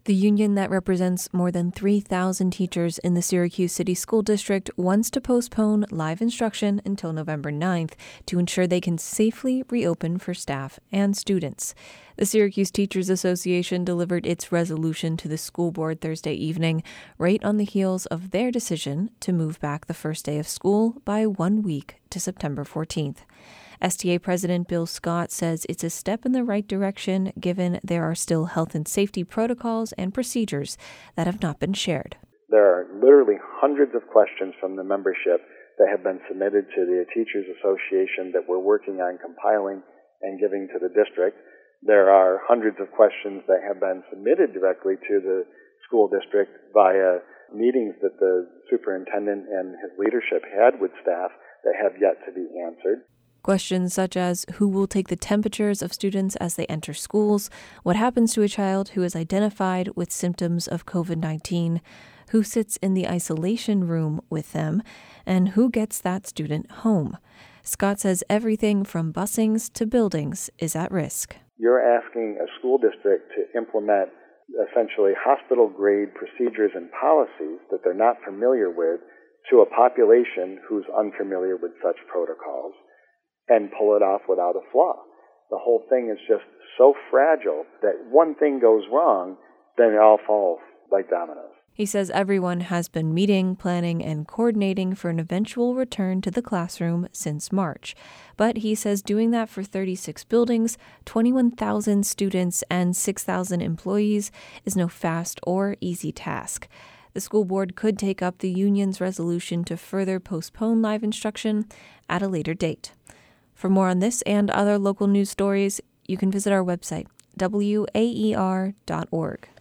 The union that represents more than 3,000 teachers in the Syracuse City School District wants to postpone live instruction until November 9th to ensure they can safely reopen for staff and students. The Syracuse Teachers Association delivered its resolution to the school board Thursday evening, right on the heels of their decision to move back the first day of school by 1 week to September 14th. STA President Bill Scott says it's a step in the right direction given there are still health and safety protocols and procedures that have not been shared. There are literally hundreds of questions from the membership that have been submitted to the Teachers Association that we're working on compiling and giving to the district. There are hundreds of questions that have been submitted directly to the school district via meetings that the superintendent and his leadership had with staff that have yet to be answered. Questions such as who will take the temperatures of students as they enter schools, what happens to a child who is identified with symptoms of COVID-19, who sits in the isolation room with them, and who gets that student home. Scott says everything from busings to buildings is at risk. You're asking a school district to implement essentially hospital-grade procedures and policies that they're not familiar with to a population who's unfamiliar with such protocols, and pull it off without a flaw. The whole thing is just so fragile that one thing goes wrong, then it all falls like dominoes. He says everyone has been meeting, planning, and coordinating for an eventual return to the classroom since March. But he says doing that for 36 buildings, 21,000 students, and 6,000 employees is no fast or easy task. The school board could take up the union's resolution to further postpone live instruction at a later date. For more on this and other local news stories, you can visit our website, waer.org.